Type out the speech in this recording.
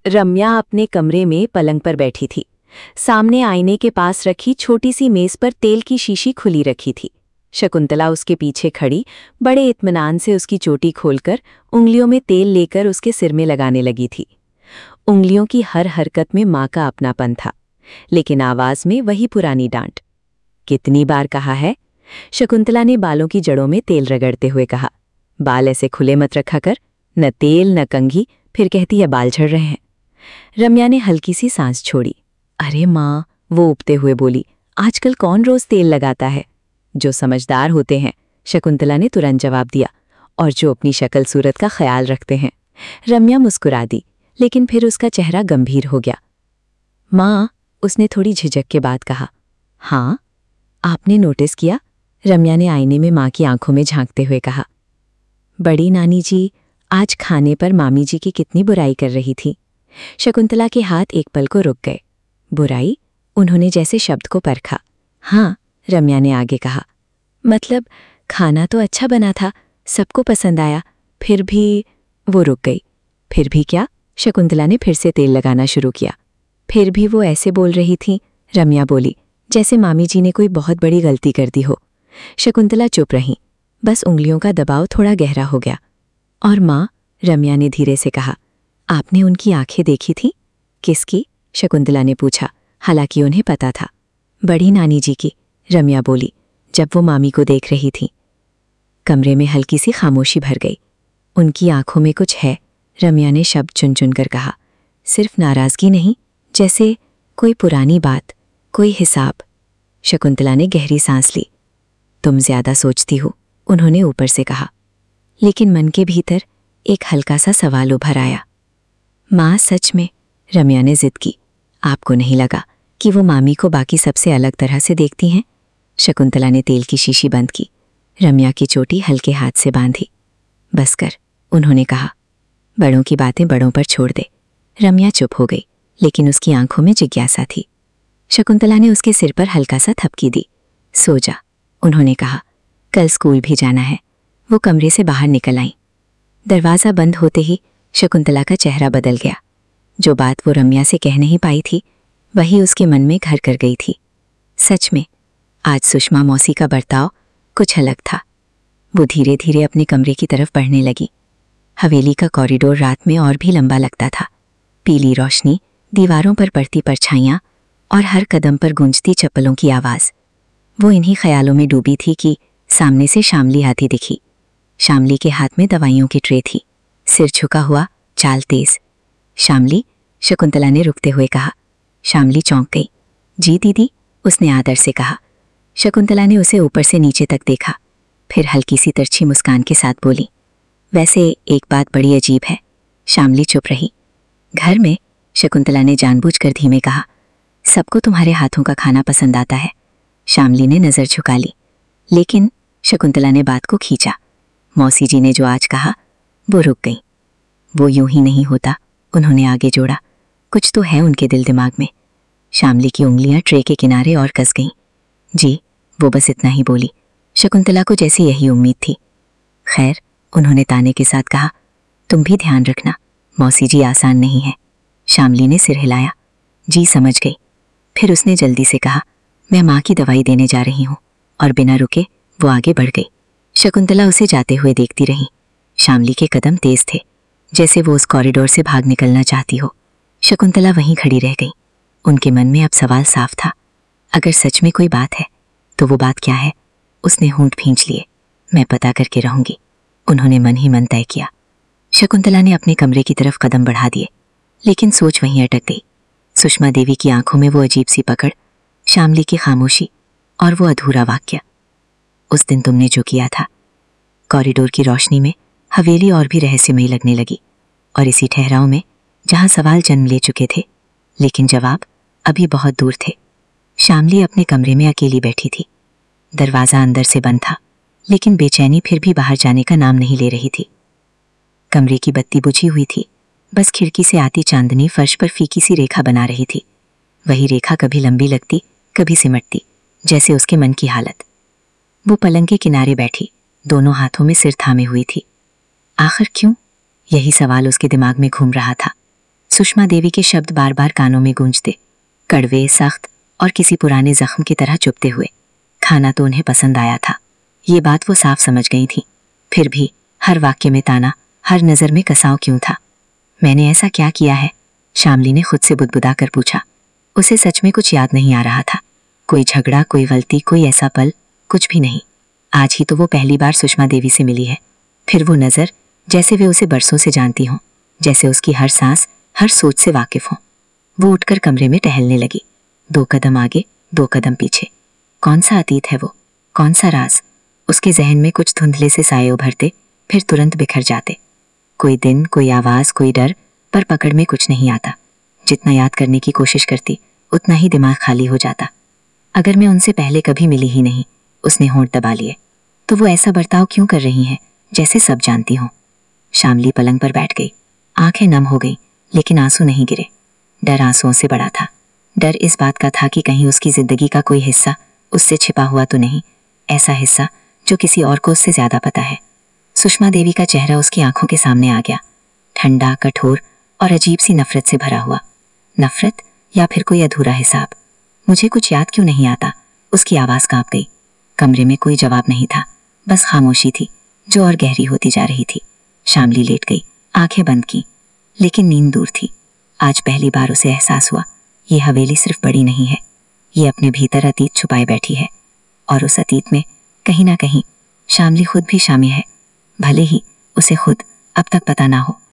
रम्या अपने कमरे में पलंग पर बैठी थी। सामने आईने के पास रखी छोटी सी मेज पर तेल की शीशी खुली रखी थी। शकुंतला उसके पीछे खड़ी बड़े इत्मीनान से उसकी चोटी खोलकर उंगलियों में तेल लेकर उसके सिर में लगाने लगी थी। उंगलियों की हर हरकत में माँ का अपनापन था, लेकिन आवाज में वही पुरानी डांट। कितनी बार कहा है? शकुंतला ने बालों की जड़ों में तेल रगड़ते हुए कहा। बाल ऐसे खुले मत रखा कर, न तेल न कंघी, फिर कहती है बाल झड़ रहे हैं। रम्या ने हल्की सी सांस छोड़ी। अरे माँ, वो उबते हुए बोली, आजकल कौन रोज तेल लगाता है? जो समझदार होते हैं, शकुंतला ने तुरंत जवाब दिया, और जो अपनी शक्ल सूरत का ख्याल रखते हैं। रम्या मुस्कुरा दी, लेकिन फिर उसका चेहरा गंभीर हो गया। माँ, उसने थोड़ी झिझक के बाद कहा। हाँ, आपने नोटिस किया? रम्या ने आईने में माँ की आंखों में झांकते हुए कहा। बड़ी नानी जी आज खाने पर मामी जी की कितनी बुराई कर रही थी। शकुंतला के हाथ एक पल को रुक गए। बुराई? उन्होंने जैसे शब्द को परखा। हाँ, रम्या ने आगे कहा, मतलब खाना तो अच्छा बना था, सबको पसंद आया, फिर भी। वो रुक गई। फिर भी क्या? शकुंतला ने फिर से तेल लगाना शुरू किया। फिर भी वो ऐसे बोल रही थी, रम्या बोली, जैसे मामी जी ने कोई बहुत बड़ी गलती कर दी हो। शकुंतला चुप रही, बस उंगलियों का दबाव थोड़ा गहरा हो गया। और माँ, रम्या ने धीरे से कहा, आपने उनकी आंखें देखी थी? किसकी? शकुंतला ने पूछा, हालांकि उन्हें पता था। बड़ी नानी जी की, रम्या बोली, जब वो मामी को देख रही थी। कमरे में हल्की सी खामोशी भर गई। उनकी आंखों में कुछ है, रम्या ने शब्द चुन चुन कर कहा। सिर्फ नाराजगी नहीं, जैसे कोई पुरानी बात, कोई हिसाब। शकुंतला ने गहरी सांस ली। तुम ज्यादा सोचती हो, उन्होंने ऊपर से कहा। लेकिन मन के भीतर एक हल्का सा सवाल उभर आया। माँ, सच में? रम्या ने जिद की। आपको नहीं लगा कि वो मामी को बाकी सबसे अलग तरह से देखती हैं? शकुंतला ने तेल की शीशी बंद की, रम्या की चोटी हल्के हाथ से बांधी। बस कर, उन्होंने कहा। बड़ों की बातें बड़ों पर छोड़ दे। रम्या चुप हो गई, लेकिन उसकी आंखों में जिज्ञासा थी। शकुंतला ने उसके सिर पर हल्का सा थपकी दी। सो जा, उन्होंने कहा, कल स्कूल भी जाना है। वो कमरे से बाहर निकल आई। दरवाज़ा बंद होते ही शकुंतला का चेहरा बदल गया। जो बात वो रम्या से कह नहीं पाई थी, वही उसके मन में घर कर गई थी। सच में आज सुषमा मौसी का बर्ताव कुछ अलग था। वो धीरे धीरे अपने कमरे की तरफ बढ़ने लगी। हवेली का कॉरिडोर रात में और भी लंबा लगता था। पीली रोशनी, दीवारों पर पड़ती परछाइयाँ और हर कदम पर गूंजती चप्पलों की आवाज़। वो इन्हीं ख्यालों में डूबी थी कि सामने से शामली आती दिखी। शामली के हाथ में दवाइयों की ट्रे थी, सिर झुका हुआ, चाल तेज। शामली, शकुंतला ने रुकते हुए कहा। शामली चौंक गई। जी दीदी, उसने आदर से कहा। शकुंतला ने उसे ऊपर से नीचे तक देखा, फिर हल्की सी तिरछी मुस्कान के साथ बोली, वैसे एक बात बड़ी अजीब है। शामली चुप रही। घर में? शकुंतला ने जानबूझकर धीमे कहा। सबको तुम्हारे हाथों का खाना पसंद आता है। शामली ने नज़र झुका ली। लेकिन शकुंतला ने बात को खींचा। मौसी जी ने जो आज कहा, वो रुक गई। वो यूं ही नहीं होता, उन्होंने आगे जोड़ा। कुछ तो है उनके दिल दिमाग में। शामली की उंगलियां ट्रे के किनारे और कस गईं। जी, वो बस इतना ही बोली। शकुंतला को जैसे यही उम्मीद थी। खैर, उन्होंने ताने के साथ कहा, तुम भी ध्यान रखना, मौसी जी आसान नहीं है। शामली ने सिर हिलाया। जी समझ गई। फिर उसने जल्दी से कहा, मैं माँ की दवाई देने जा रही हूँ, और बिना रुके वो आगे बढ़ गई। शकुंतला उसे जाते हुए देखती रही। शामली के कदम तेज थे, जैसे वो उस कॉरिडोर से भाग निकलना चाहती हो। शकुंतला वहीं खड़ी रह गई। उनके मन में अब सवाल साफ था। अगर सच में कोई बात है, तो वो बात क्या है? उसने होंठ भींच लिए। मैं पता करके रहूंगी, उन्होंने मन ही मन तय किया। शकुंतला ने अपने कमरे की तरफ कदम बढ़ा दिए, लेकिन सोच वहीं अटक गई। सुषमा देवी की आंखों में वो अजीब सी पकड़, शामली की खामोशी और वो अधूरा वाक्य, उस दिन तुमने जो किया था। कॉरिडोर की रोशनी में हवेली और भी रहस्यमयी लगने लगी, और इसी ठहराव में जहां सवाल जन्म ले चुके थे, लेकिन जवाब अभी बहुत दूर थे। शामली अपने कमरे में अकेली बैठी थी। दरवाज़ा अंदर से बंद था, लेकिन बेचैनी फिर भी बाहर जाने का नाम नहीं ले रही थी। कमरे की बत्ती बुझी हुई थी, बस खिड़की से आती चांदनी फर्श पर फीकी सी रेखा बना रही थी। वही रेखा कभी लंबी लगती, कभी सिमटती, जैसे उसके मन की हालत। वो पलंग के किनारे बैठी, दोनों हाथों में सिर थामे हुई थी। आखिर क्यों? यही सवाल उसके दिमाग में घूम रहा था। सुषमा देवी के शब्द बार बार कानों में गूंजते, कड़वे, सख्त और किसी पुराने जख्म की तरह चुभते हुए। खाना तो उन्हें पसंद आया था, ये बात वो साफ समझ गई थी। फिर भी हर वाक्य में ताना, हर नज़र में कसाव क्यों था? मैंने ऐसा क्या किया है? शामली ने खुद से बुदबुदा कर पूछा। उसे सच में कुछ याद नहीं आ रहा था। कोई झगड़ा, कोई गलती, कोई ऐसा पल, कुछ भी नहीं। आज ही तो वो पहली बार सुषमा देवी से मिली है। फिर वो नज़र, जैसे वे उसे बरसों से जानती हों, जैसे उसकी हर सांस, हर सोच से वाकिफ हों। वो उठकर कमरे में टहलने लगी। 2 कदम आगे, 2 कदम पीछे। कौन सा अतीत है वो? कौन सा राज? उसके जहन में कुछ धुंधले से साए उभरते, फिर तुरंत बिखर जाते। कोई दिन, कोई आवाज़, कोई डर, पर पकड़ में कुछ नहीं आता। जितना याद करने की कोशिश करती, उतना ही दिमाग खाली हो जाता। अगर मैं उनसे पहले कभी मिली ही नहीं, उसने होंठ दबा लिए, तो वो ऐसा बर्ताव क्यों कर रही हैं, जैसे सब जानती हों? शामली पलंग पर बैठ गई। आंखें नम हो गई, लेकिन आंसू नहीं गिरे। डर आंसुओं से बड़ा था। डर इस बात का था कि कहीं उसकी जिंदगी का कोई हिस्सा उससे छिपा हुआ तो नहीं, ऐसा हिस्सा जो किसी और को उससे ज्यादा पता है। सुषमा देवी का चेहरा उसकी आंखों के सामने आ गया, ठंडा, कठोर और अजीब सी नफरत से भरा हुआ। नफरत या फिर कोई अधूरा हिसाब? मुझे कुछ याद क्यों नहीं आता? उसकी आवाज़ कांप गई। कमरे में कोई जवाब नहीं था, बस खामोशी थी, जो और गहरी होती जा रही थी। शामली लेट गई, आंखें बंद की, लेकिन नींद दूर थी। आज पहली बार उसे एहसास हुआ, ये हवेली सिर्फ बड़ी नहीं है, ये अपने भीतर अतीत छुपाए बैठी है। और उस अतीत में कहीं ना कहीं शामली खुद भी शामिल है, भले ही उसे खुद अब तक पता ना हो।